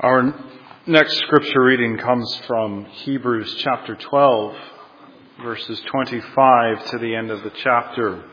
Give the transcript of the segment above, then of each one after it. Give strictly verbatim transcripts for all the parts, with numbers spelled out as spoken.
Our next scripture reading comes from Hebrews chapter twelve, verses twenty-five to the end of the chapter.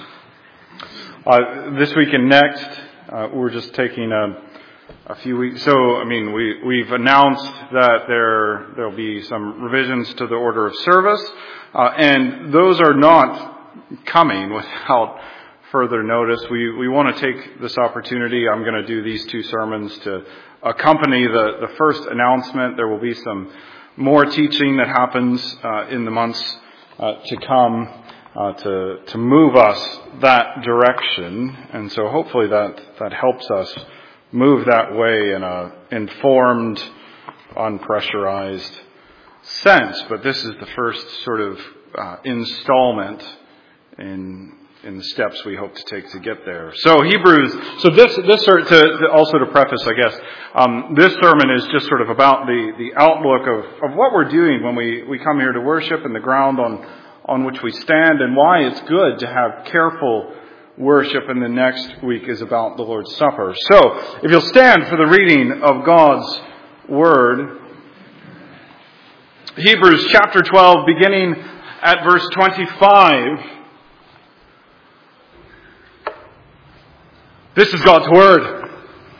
Uh, this week and next, uh, we're just taking a, a few weeks. So, I mean, we, we've announced that there there'll be some revisions to the order of service, uh, and those are not coming without further notice. We we want to take this opportunity. I'm going to do these two sermons to accompany the, the first announcement. There will be some more teaching that happens uh, in the months uh, to come uh, to to move us that direction. And so hopefully that, that helps us move that way in a informed, unpressurized sense. But this is the first sort of uh, installment in in the steps we hope to take to get there. So Hebrews, so this, this to, to also to preface, I guess, um, this sermon is just sort of about the, the outlook of, of what we're doing when we, we come here to worship and the ground on, on which we stand, and why it's good to have careful worship. And the next week is about the Lord's Supper. So if you'll stand for the reading of God's Word, Hebrews chapter twelve, beginning at verse twenty-five. This is God's Word.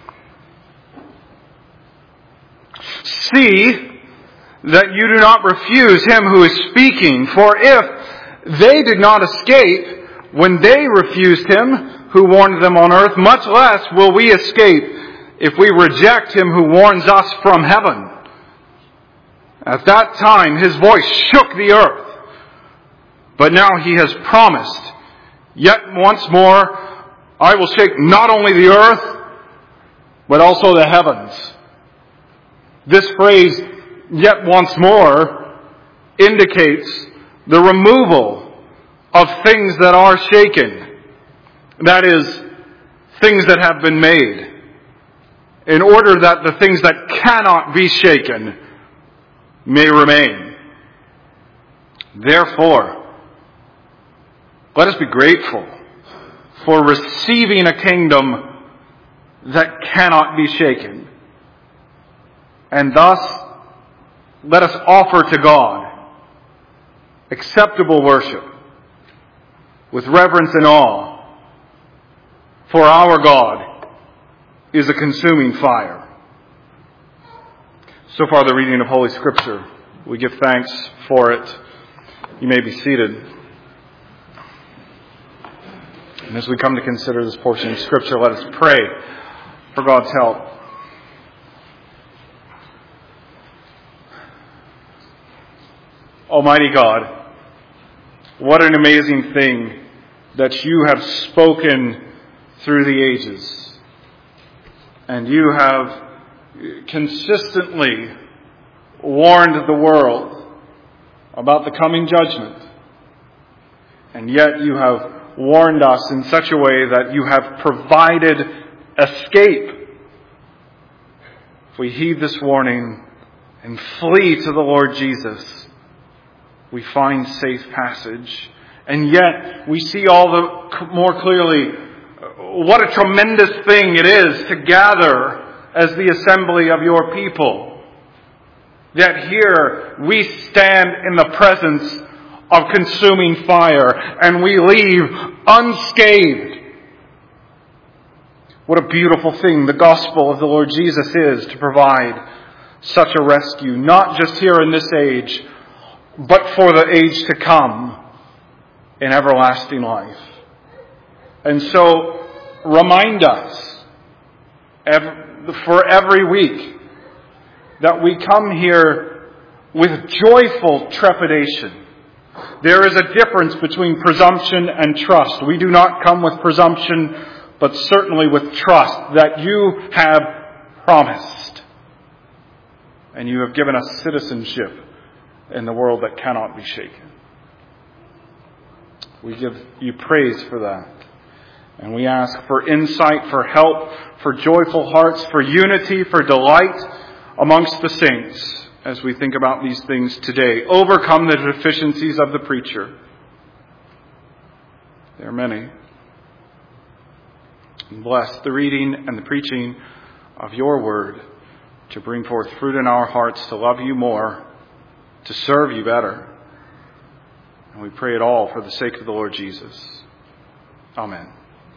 See that you do not refuse him who is speaking, for if they did not escape when they refused him who warned them on earth, much less will we escape if we reject him who warns us from heaven. At that time his voice shook the earth, but now he has promised, yet once more I will shake not only the earth, but also the heavens. This phrase, yet once more, indicates the removal of things that are shaken. That is, things that have been made, in order that the things that cannot be shaken may remain. Therefore, let us be grateful for receiving a kingdom that cannot be shaken. And thus, let us offer to God acceptable worship with reverence and awe, for our God is a consuming fire. So far, the reading of Holy Scripture. We give thanks for it. You may be seated. And as we come to consider this portion of Scripture, let us pray for God's help. Almighty God, what an amazing thing that you have spoken through the ages. And you have consistently warned the world about the coming judgment. And yet you have warned us in such a way that you have provided escape. If we heed this warning and flee to the Lord Jesus, we find safe passage. And yet we see all the more clearly what a tremendous thing it is to gather as the assembly of your people. That here we stand in the presence of consuming fire, and we leave unscathed. What a beautiful thing the gospel of the Lord Jesus is, to provide such a rescue, not just here in this age, but for the age to come in everlasting life. And so, remind us for every week that we come here with joyful trepidation. There is a difference between presumption and trust. We do not come with presumption, but certainly with trust that you have promised. And you have given us citizenship in the world that cannot be shaken. We give you praise for that. And we ask for insight, for help, for joyful hearts, for unity, for delight amongst the saints, as we think about these things today. Overcome the deficiencies of the preacher. There are many. And bless the reading and the preaching of your word. to bring forth fruit in our hearts, to love you more, to serve you better. And we pray it all for the sake of the Lord Jesus. Amen.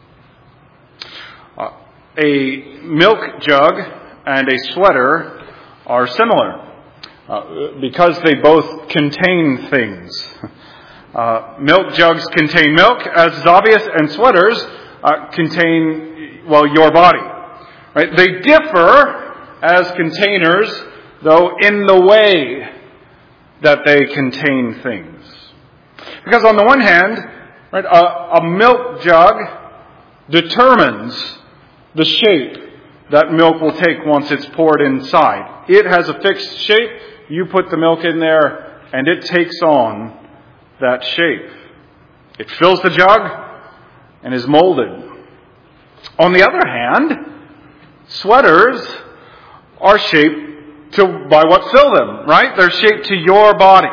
Uh, a milk jug and a sweater are similar uh, because they both contain things. Uh, milk jugs contain milk, as is obvious, and sweaters uh, contain, well, your body. Right? They differ as containers, though, in the way that they contain things. Because on the one hand, right, a, a milk jug determines the shape that milk will take once it's poured inside. It has a fixed shape. You put the milk in there, and it takes on that shape. It fills the jug and is molded. On the other hand, sweaters are shaped to, by what fill them, right? They're shaped to your body.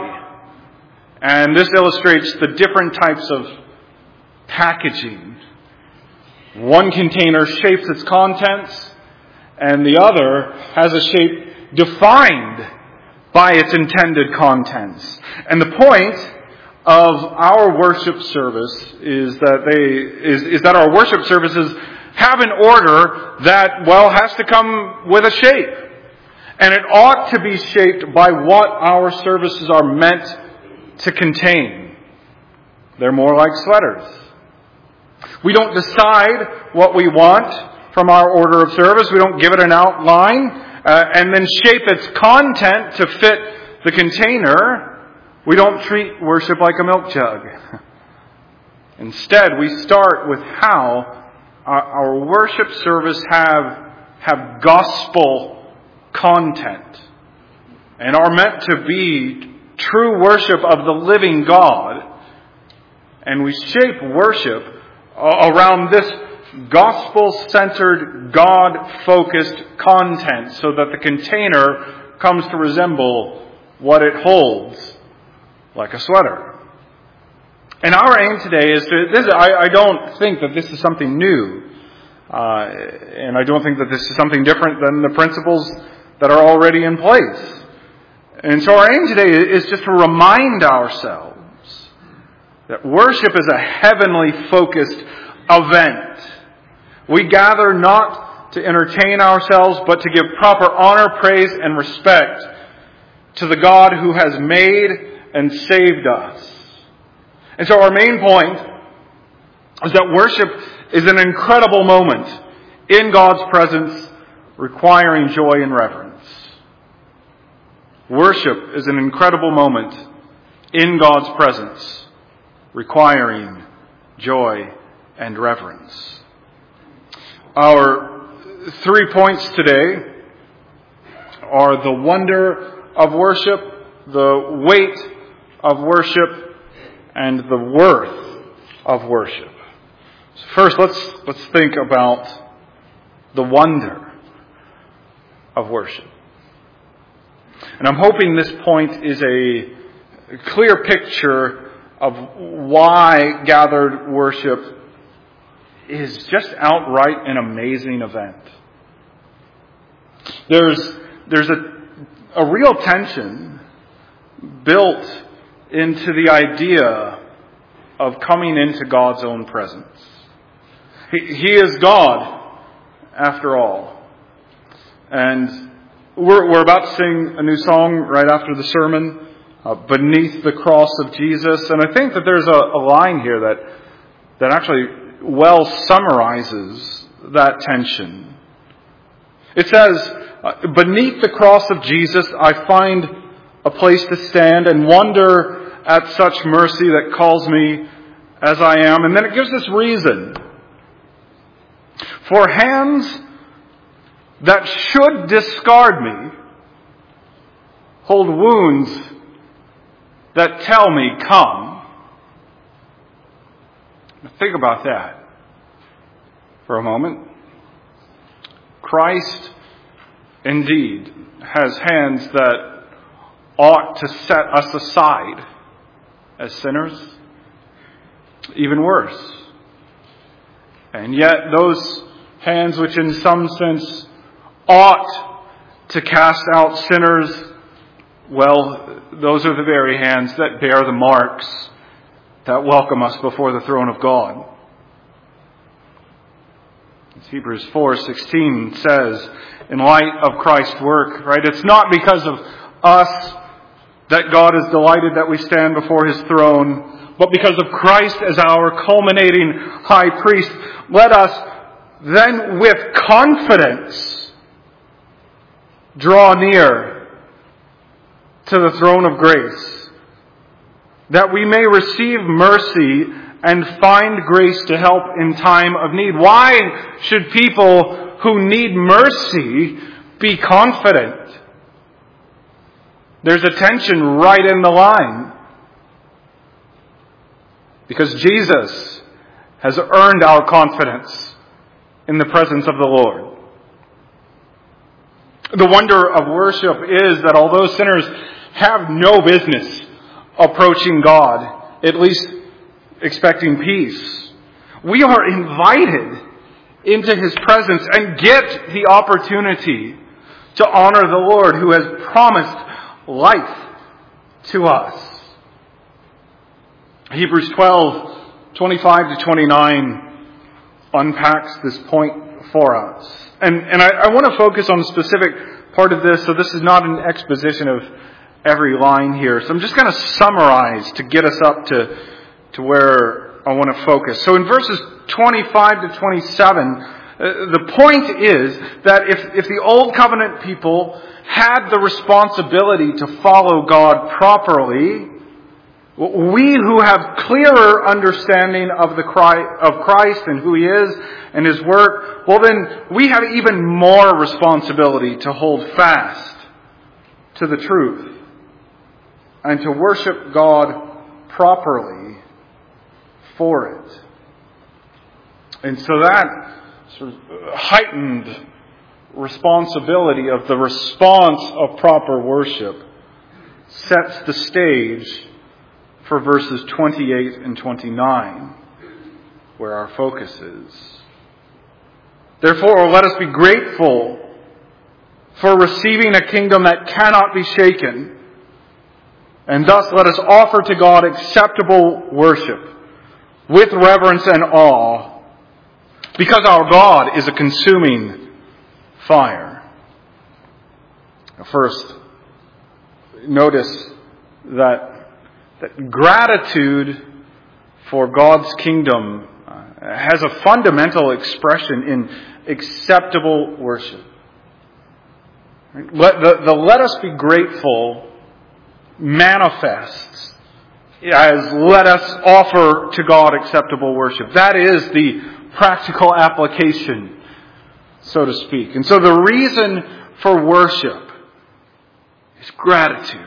And this illustrates the different types of packaging. One container shapes its contents, and the other has a shape defined by its intended contents. And the point of our worship service is that they is, is that our worship services have an order that, well, has to come with a shape. And it ought to be shaped by what our services are meant to contain. They're more like sweaters. We don't decide what we want from our order of service. We don't give it an outline uh, and then shape its content to fit the container. We don't treat worship like a milk jug. Instead, we start with how our, our worship service have, have gospel content and are meant to be true worship of the living God. And we shape worship around this gospel-centered, God-focused content so that the container comes to resemble what it holds, like a sweater. And our aim today is to, this, I, I don't think that this is something new. Uh, and I don't think that this is something different than the principles that are already in place. And so our aim today is just to remind ourselves that worship is a heavenly focused event. We gather not to entertain ourselves, but to give proper honor, praise, and respect to the God who has made and saved us. And so our main point is that worship is an incredible moment in God's presence, requiring joy and reverence. Worship is an incredible moment in God's presence, requiring joy and reverence. Our three points today are the wonder of worship, the weight of worship, and the worth of worship. So first, let's let's think about the wonder of worship. And I'm hoping this point is a clear picture of why gathered worship is just outright an amazing event. There's there's a a real tension built into the idea of coming into God's own presence. He, he is God, after all. And we're, we're about to sing a new song right after the sermon, uh, Beneath the Cross of Jesus. And I think that there's a, a line here that, that actually well summarizes that tension. It says, beneath the cross of Jesus, I find a place to stand and wonder at such mercy that calls me as I am. And then it gives this reason. For hands that should discard me hold wounds that tell me, come. Now think about that for a moment. Christ indeed has hands that ought to set us aside as sinners, even worse. And yet those hands which in some sense ought to cast out sinners, well, those are the very hands that bear the marks that welcome us before the throne of God. As Hebrews four sixteen says, in light of Christ's work, right? It's not because of us that God is delighted that we stand before His throne, but because of Christ as our culminating high priest. Let us then with confidence draw near to the throne of grace, that we may receive mercy and find grace to help in time of need. Why should people who need mercy be confident? There's a tension right in the line. Because Jesus has earned our confidence in the presence of the Lord. The wonder of worship is that although sinners have no business approaching God, at least expecting peace, we are invited into His presence and get the opportunity to honor the Lord who has promised life to us. Hebrews twelve, twenty-five to twenty-nine unpacks this point for us. And, and I, I want to focus on a specific part of this, so this is not an exposition of every line here. So I'm just going to summarize to get us up to, to where I want to focus. So in verses twenty-five to twenty-seven, uh, the point is that if, if the Old Covenant people had the responsibility to follow God properly, we who have clearer understanding of the of Christ and who He is and His work, well then we have even more responsibility to hold fast to the truth and to worship God properly for it. And so that sort of heightened responsibility of the response of proper worship sets the stage for verses twenty-eight and twenty-nine, where our focus is. Therefore, let us be grateful for receiving a kingdom that cannot be shaken, and thus let us offer to God acceptable worship with reverence and awe, because our God is a consuming fire. First, notice that that gratitude for God's kingdom uh, has a fundamental expression in acceptable worship. Let, the, the let us be grateful manifests as let us offer to God acceptable worship. That is the practical application, so to speak. And so the reason for worship is gratitude.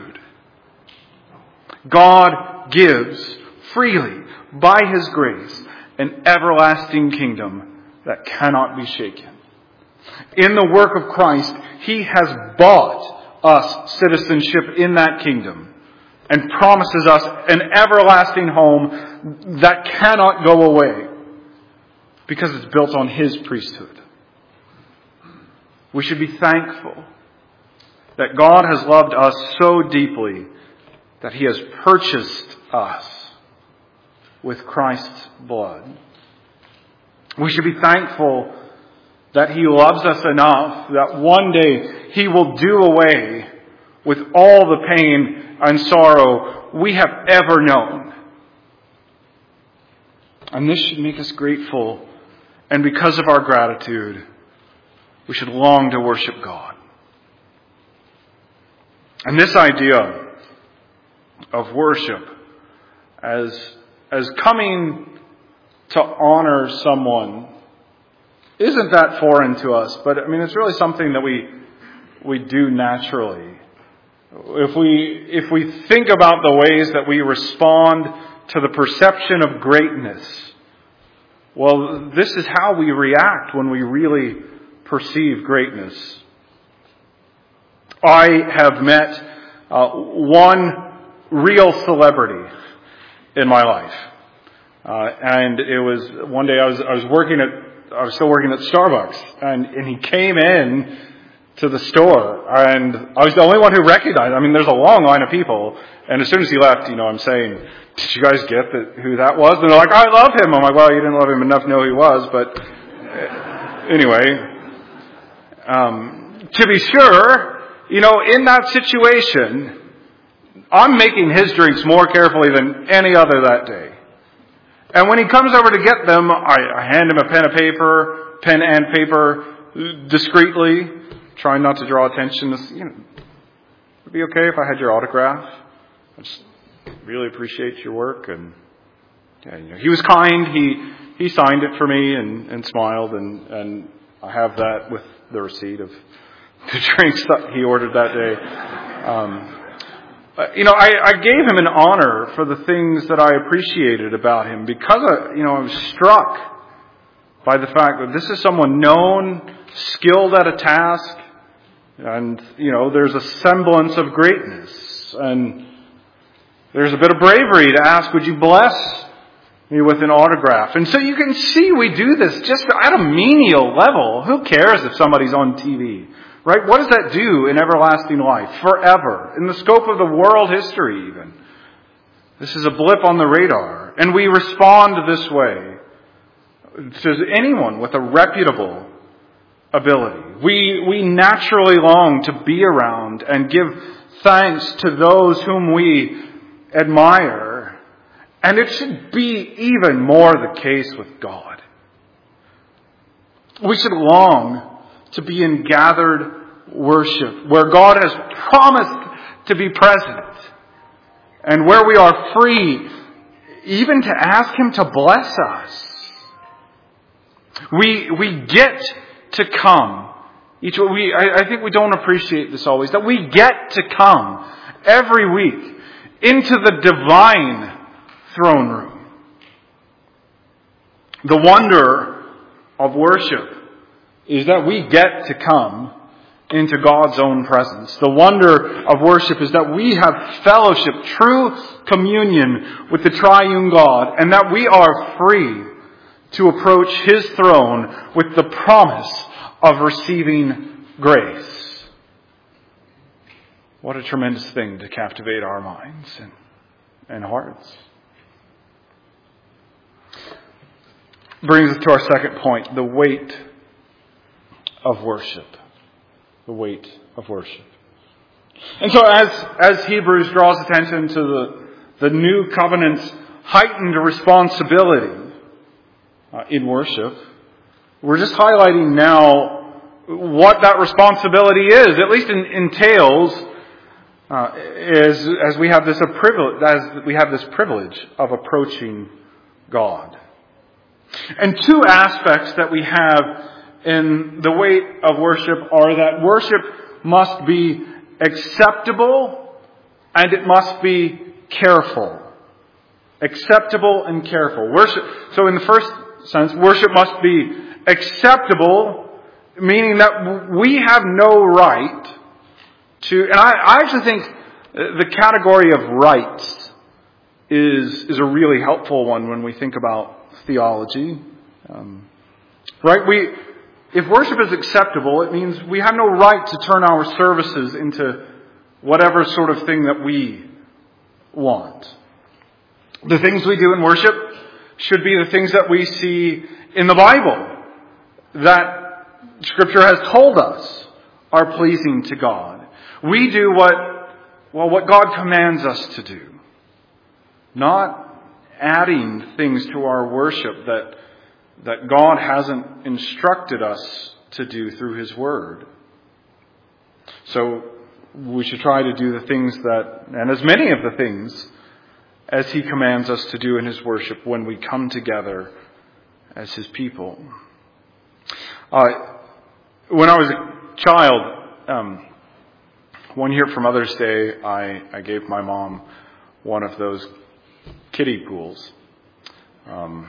God gives freely, by His grace, an everlasting kingdom that cannot be shaken. In the work of Christ, He has bought us citizenship in that kingdom and promises us an everlasting home that cannot go away because it's built on His priesthood. We should be thankful that God has loved us so deeply that He has purchased us with Christ's blood. We should be thankful that He loves us enough that one day He will do away with all the pain and sorrow we have ever known. And this should make us grateful, and because of our gratitude, we should long to worship God. And this idea of worship as as coming to honor someone isn't that foreign to us, but I mean it's really something that we we do naturally. If we if we think about the ways that we respond to the perception of greatness, well, this is how we react when we really perceive greatness. I have met uh, one real celebrity in my life. Uh, and it was, one day I was, I was working at, I was still working at Starbucks, and, and he came in to the store, and I was the only one who recognized. I mean, there's a long line of people, and as soon as he left, you know, I'm saying, "Did you guys get that, who that was?" And they're like, "I love him." I'm like, "Well, you didn't love him enough to know who he was," but anyway. Um, to be sure, you know, in that situation, I'm making his drinks more carefully than any other that day. And when he comes over to get them, I, I hand him a pen of paper, pen and paper, discreetly, trying not to draw attention. You know, would it be okay if I had your autograph? I just really appreciate your work. And yeah, you know, he was kind. He he signed it for me and, and smiled, and, and I have that with the receipt of the drinks that he ordered that day. Um, you know, I, I gave him an honor for the things that I appreciated about him because, I, you know, I was struck by the fact that this is someone known, skilled at a task, and, you know, there's a semblance of greatness. And there's a bit of bravery to ask, would you bless me with an autograph? And so you can see we do this just at a menial level. Who cares if somebody's on T V? Right? What does that do in everlasting life? Forever. In the scope of the world history even. This is a blip on the radar. And we respond this way to anyone with a reputable ability. We, we naturally long to be around and give thanks to those whom we admire. And it should be even more the case with God. We should long to be in gathered worship, where God has promised to be present, and where we are free even to ask Him to bless us. We we get to come. Each we I, I think we don't appreciate this always, that we get to come every week into the divine throne room. The wonder of worship is that we get to come into God's own presence. The wonder of worship is that we have fellowship, true communion with the triune God, and that we are free to approach His throne with the promise of receiving grace. What a tremendous thing to captivate our minds and, and hearts. Brings us to our second point, the weight of worship. The weight of worship. And so as, as Hebrews draws attention to the, the new covenant's heightened responsibility uh, in worship, we're just highlighting now what that responsibility is, at least in, entails, uh, is, as we have this a privilege, as we have this privilege of approaching God. And two aspects that we have in the weight of worship are that worship must be acceptable and it must be careful. Acceptable and careful. Worship. So in the first sense, worship must be acceptable, meaning that we have no right to, and I, I actually think the category of rights is, is a really helpful one when we think about theology. Um, right? We, If worship is acceptable, it means we have no right to turn our services into whatever sort of thing that we want. The things we do in worship should be the things that we see in the Bible, that Scripture has told us are pleasing to God. We do what, well, what God commands us to do, not adding things to our worship that that God hasn't instructed us to do through His Word. So we should try to do the things that, and as many of the things as He commands us to do in His worship when we come together as His people. Uh, when I was a child, um, one year for Mother's Day, I, I gave my mom one of those kiddie pools. Um,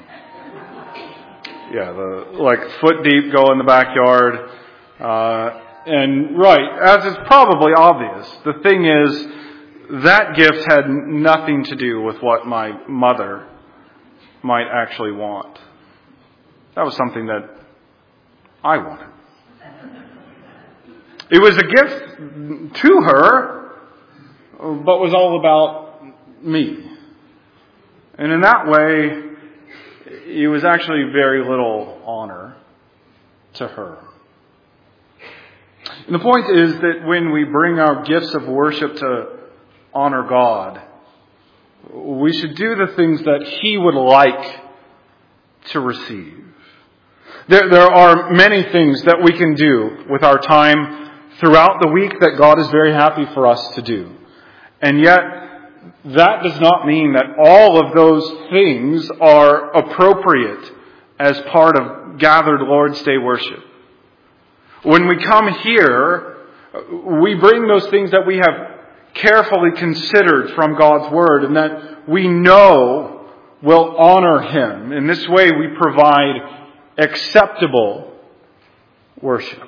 Yeah, the like foot deep, go in the backyard. Uh, and right, as is probably obvious, the thing is, that gift had nothing to do with what my mother might actually want. That was something that I wanted. It was a gift to her, but was all about me. And in that way, it was actually very little honor to her. And the point is that when we bring our gifts of worship to honor God, we should do the things that He would like to receive. There, there are many things that we can do with our time throughout the week that God is very happy for us to do. And yet, that does not mean that all of those things are appropriate as part of gathered Lord's Day worship. When we come here, we bring those things that we have carefully considered from God's Word and that we know will honor Him. In this way, we provide acceptable worship.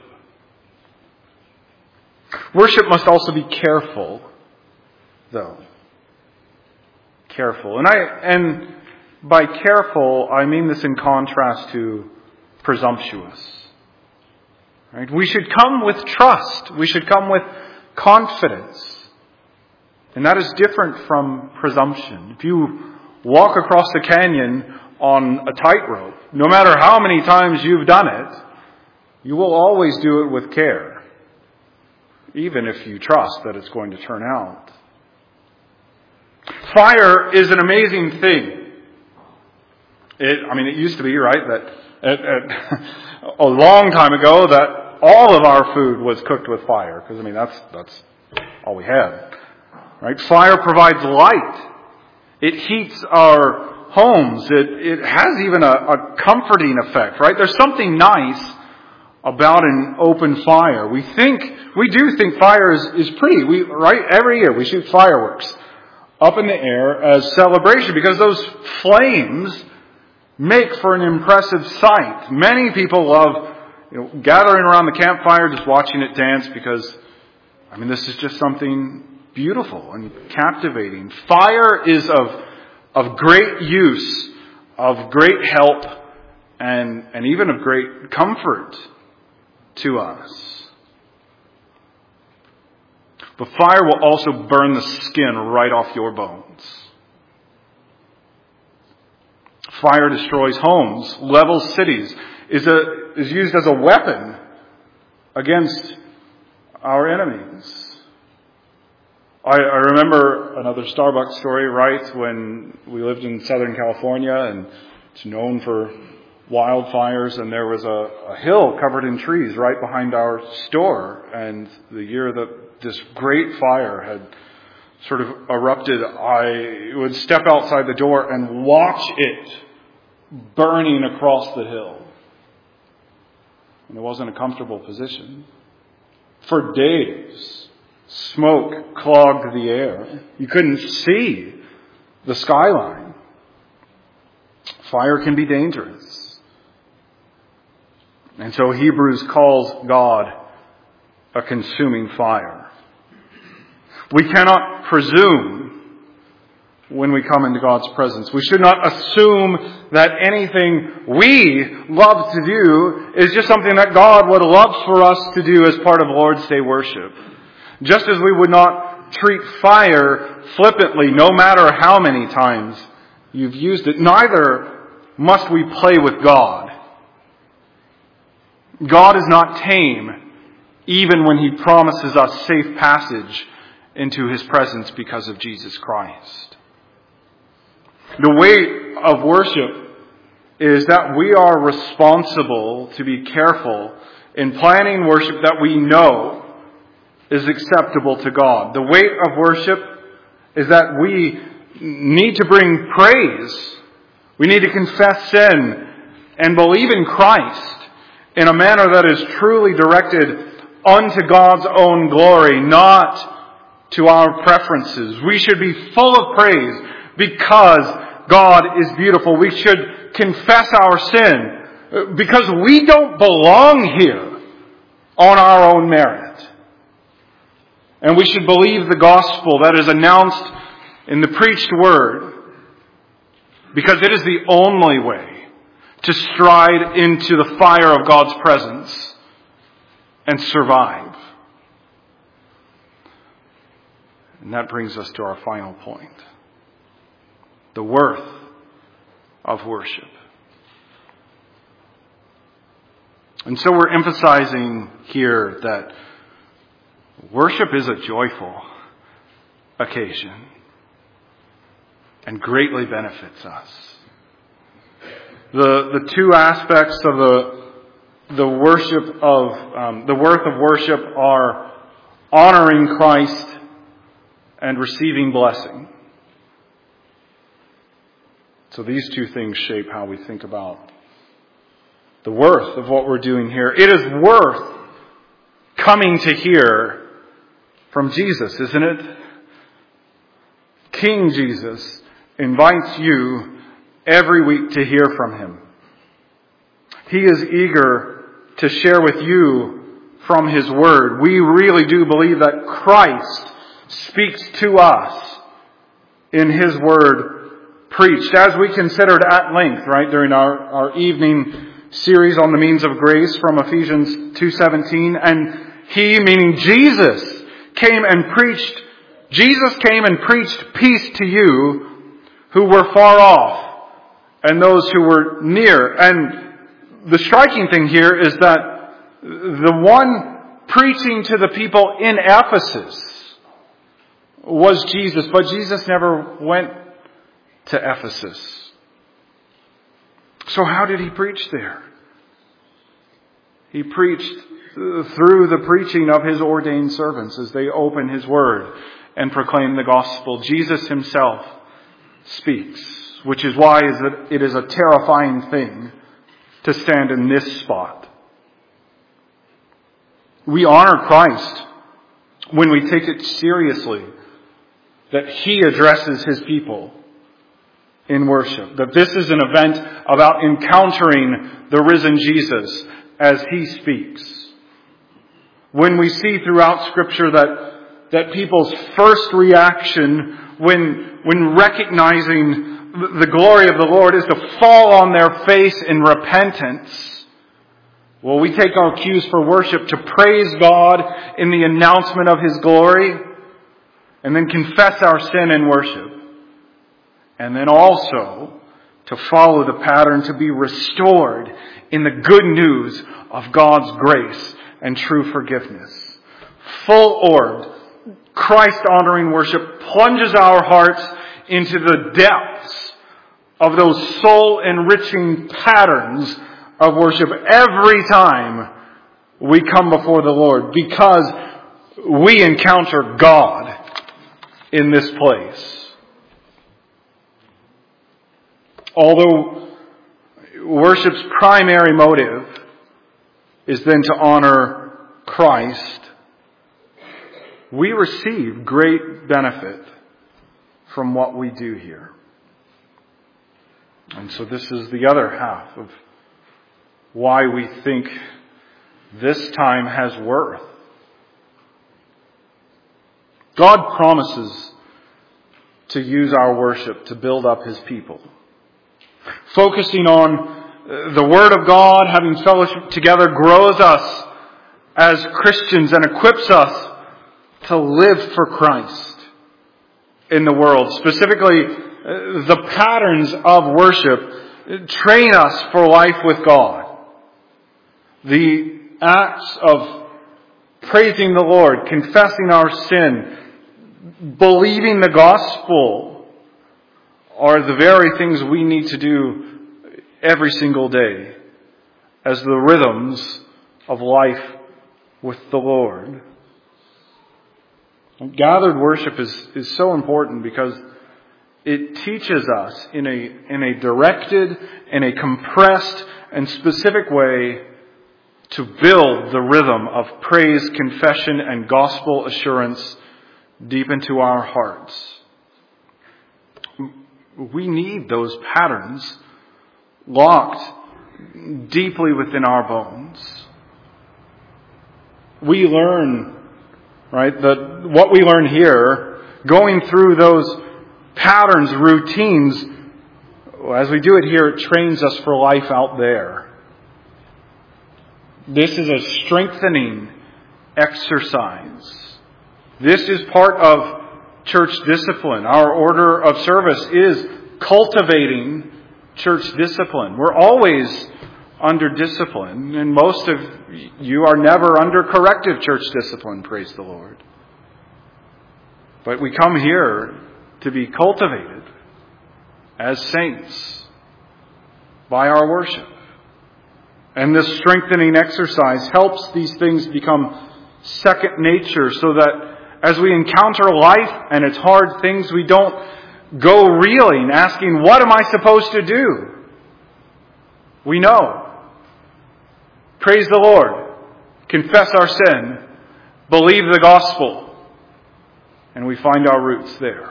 Worship must also be careful, though. Careful. And I and by careful, I mean this in contrast to presumptuous. Right? We should come with trust. We should come with confidence. And that is different from presumption. If you walk across the canyon on a tightrope, no matter how many times you've done it, you will always do it with care, even if you trust that it's going to turn out. Fire is an amazing thing. It, I mean, it used to be, right, that at, at, a long time ago that all of our food was cooked with fire, because I mean that's that's all we had. Right? Fire provides light. It heats our homes. It it has even a, a comforting effect, right? There's something nice about an open fire. We think we do think fire is, is pretty. We right every year we shoot fireworks up in the air as celebration because those flames make for an impressive sight. Many people love, you know, gathering around the campfire, just watching it dance because, I mean, this is just something beautiful and captivating. Fire is of of great use, of great help, and and even of great comfort to us. But fire will also burn the skin right off your bones. Fire destroys homes, levels cities, is a is used as a weapon against our enemies. I, I remember another Starbucks story, right, when we lived in Southern California, and it's known for wildfires, and there was a, a hill covered in trees right behind our store, and the year that this great fire had sort of erupted, I would step outside the door and watch it burning across the hill. And it wasn't a comfortable position. For days, smoke clogged the air. You couldn't see the skyline. Fire can be dangerous. And so Hebrews calls God a consuming fire. We cannot presume when we come into God's presence. We should not assume that anything we love to do is just something that God would love for us to do as part of Lord's Day worship. Just as we would not treat fire flippantly, no matter how many times you've used it, neither must we play with God. God is not tame, even when He promises us safe passage into His presence because of Jesus Christ. The weight of worship is that we are responsible to be careful in planning worship that we know is acceptable to God. The weight of worship is that we need to bring praise. We need to confess sin and believe in Christ in a manner that is truly directed unto God's own glory, not to our preferences. We should be full of praise because God is beautiful. We should confess our sin because we don't belong here on our own merit. And we should believe the gospel that is announced in the preached word because it is the only way to stride into the fire of God's presence and survive. And that brings us to our final point. The worth of worship. And so we're emphasizing here that worship is a joyful occasion and greatly benefits us. The the two aspects of the the worship of um, the worth of worship are honoring Christ and receiving blessing. So these two things shape how we think about the worth of what we're doing here. It is worth coming to hear from Jesus, isn't it? King Jesus invites you every week to hear from him. He is eager to share with you from his word. We really do believe that Christ speaks to us in his word preached, as we considered at length, right, during our, our evening series on the means of grace from Ephesians two seventeen. And he, meaning Jesus, came and preached, Jesus came and preached peace to you who were far off and those who were near. And the striking thing here is that the one preaching to the people in Ephesus was Jesus, but Jesus never went to Ephesus. So how did he preach there? He preached through the preaching of his ordained servants as they open his word and proclaim the gospel. Jesus himself speaks, which is why it is a terrifying thing to stand in this spot. We honor Christ when we take it seriously that he addresses his people in worship. That this is an event about encountering the risen Jesus as he speaks. When we see throughout Scripture that that people's first reaction when when recognizing the glory of the Lord is to fall on their face in repentance, well, we take our cues for worship to praise God in the announcement of his glory, and then confess our sin in worship. And then also to follow the pattern to be restored in the good news of God's grace and true forgiveness. Full-orbed, Christ-honoring worship plunges our hearts into the depths of those soul-enriching patterns of worship every time we come before the Lord, because we encounter God in this place. Although worship's primary motive is then to honor Christ, we receive great benefit from what we do here. And so this is the other half of why we think this time has worth. God promises to use our worship to build up his people. Focusing on the Word of God, having fellowship together, grows us as Christians and equips us to live for Christ in the world. Specifically, the patterns of worship train us for life with God. The acts of praising the Lord, confessing our sin, believing the gospel are the very things we need to do every single day as the rhythms of life with the Lord. And gathered worship is, is so important because it teaches us in a, in a directed, in a compressed and specific way to build the rhythm of praise, confession, and gospel assurance deep into our hearts. We need those patterns locked deeply within our bones. We learn, right, that what we learn here, going through those patterns, routines, as we do it here, it trains us for life out there. This is a strengthening exercise. This is part of church discipline. Our order of service is cultivating church discipline. We're always under discipline, and most of you are never under corrective church discipline, praise the Lord. But we come here to be cultivated as saints by our worship. And this strengthening exercise helps these things become second nature, so that as we encounter life and its hard things, we don't go reeling, asking, what am I supposed to do? We know. Praise the Lord. Confess our sin. Believe the gospel. And we find our roots there.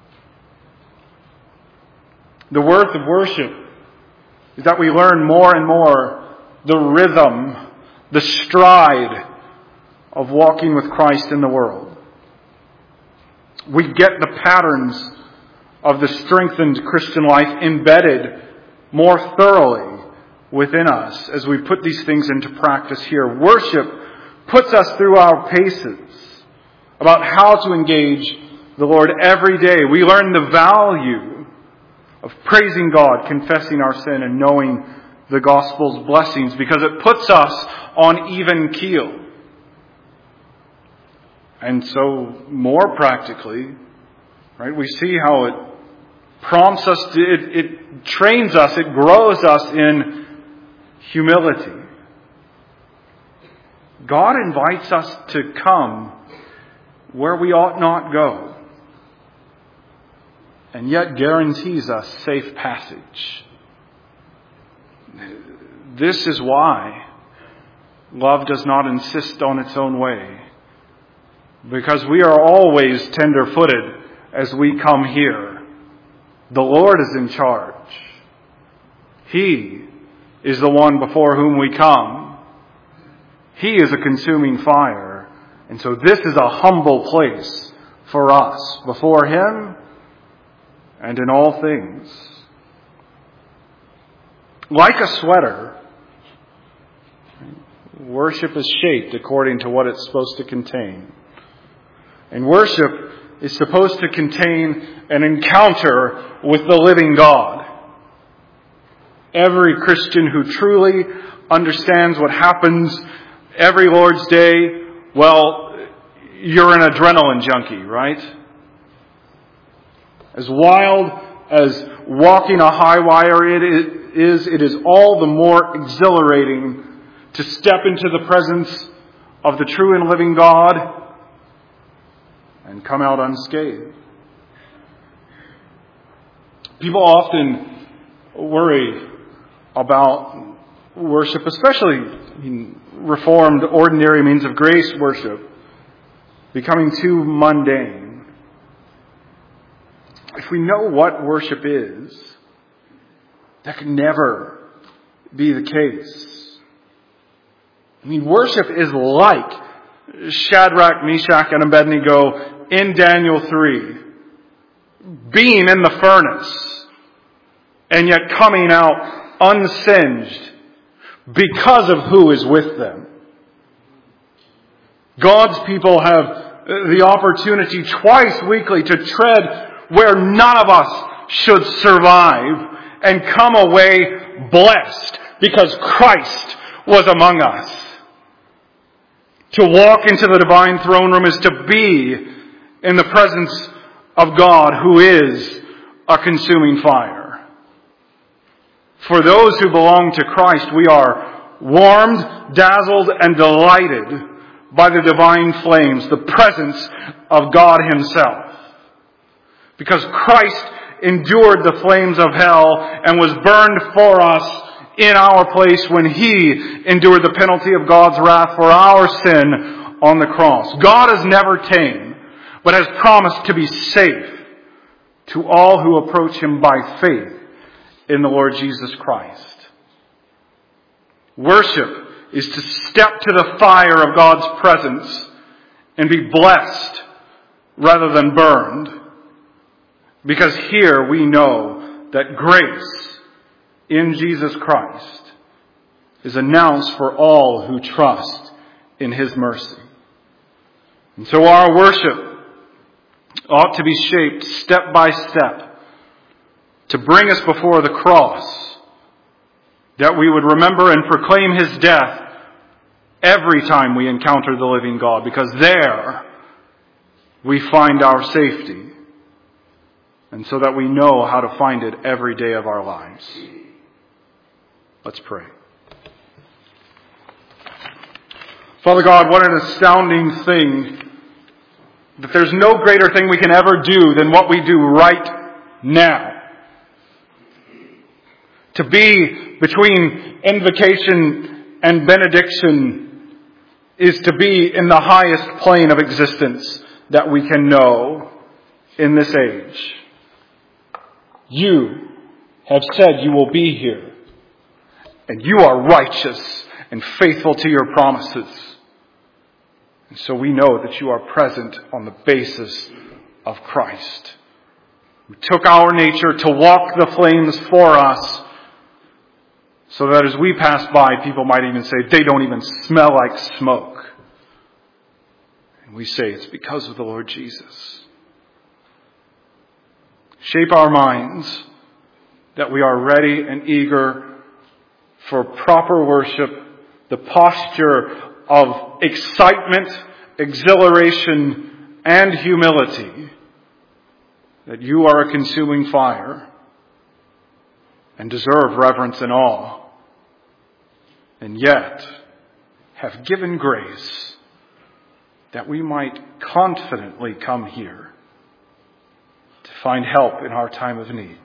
The worth of worship is that we learn more and more the rhythm, the stride of walking with Christ in the world. We get the patterns of the strengthened Christian life embedded more thoroughly within us as we put these things into practice here. Worship puts us through our paces about how to engage the Lord every day. We learn the value of praising God, confessing our sin, and knowing the gospel's blessings, because it puts us on even keel. And so, more practically, right, we see how it prompts us, to, it, it trains us, it grows us in humility. God invites us to come where we ought not go, and yet guarantees us safe passage. This is why love does not insist on its own way, because we are always tender-footed as we come here. The Lord is in charge. He is the one before whom we come. He is a consuming fire. And so this is a humble place for us before Him and in all things. Like a sweater, worship is shaped according to what it's supposed to contain. And worship is supposed to contain an encounter with the living God. Every Christian who truly understands what happens every Lord's Day, well, you're an adrenaline junkie, right? As wild as walking a high wire it is, it is all the more exhilarating to step into the presence of the true and living God and come out unscathed. People often worry about worship, especially in Reformed, ordinary means of grace worship, becoming too mundane. If we know what worship is, that can never be the case. I mean, worship is like Shadrach, Meshach, and Abednego in Daniel three, being in the furnace and yet coming out unsinged because of who is with them. God's people have the opportunity twice weekly to tread where none of us should survive and come away blessed because Christ was among us. To walk into the divine throne room is to be in the presence of God, who is a consuming fire. For those who belong to Christ, we are warmed, dazzled, and delighted by the divine flames, the presence of God Himself. Because Christ endured the flames of hell and was burned for us in our place when He endured the penalty of God's wrath for our sin on the cross. God is never tame, but has promised to be safe to all who approach Him by faith in the Lord Jesus Christ. Worship is to step to the fire of God's presence and be blessed rather than burned, because here we know that grace in Jesus Christ is announced for all who trust in His mercy. And so our worship ought to be shaped step by step to bring us before the cross, that we would remember and proclaim His death every time we encounter the living God, because there we find our safety, and so that we know how to find it every day of our lives. Let's pray. Father God, what an astounding thing that there's no greater thing we can ever do than what we do right now. To be between invocation and benediction is to be in the highest plane of existence that we can know in this age. You have said you will be here, and you are righteous and faithful to your promises. And so we know that you are present on the basis of Christ, who took our nature to walk the flames for us, so that as we pass by, people might even say, they don't even smell like smoke. And we say it's because of the Lord Jesus. Shape our minds that we are ready and eager for proper worship, the posture of excitement, exhilaration, and humility, that you are a consuming fire and deserve reverence and awe, and yet have given grace that we might confidently come here to find help in our time of need.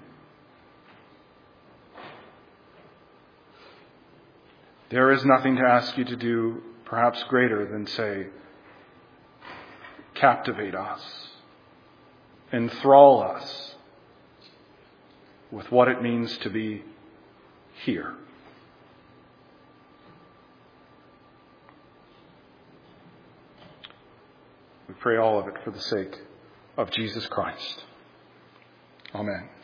There is nothing to ask you to do perhaps greater than say, captivate us, enthrall us with what it means to be here. We pray all of it for the sake of Jesus Christ. Amen.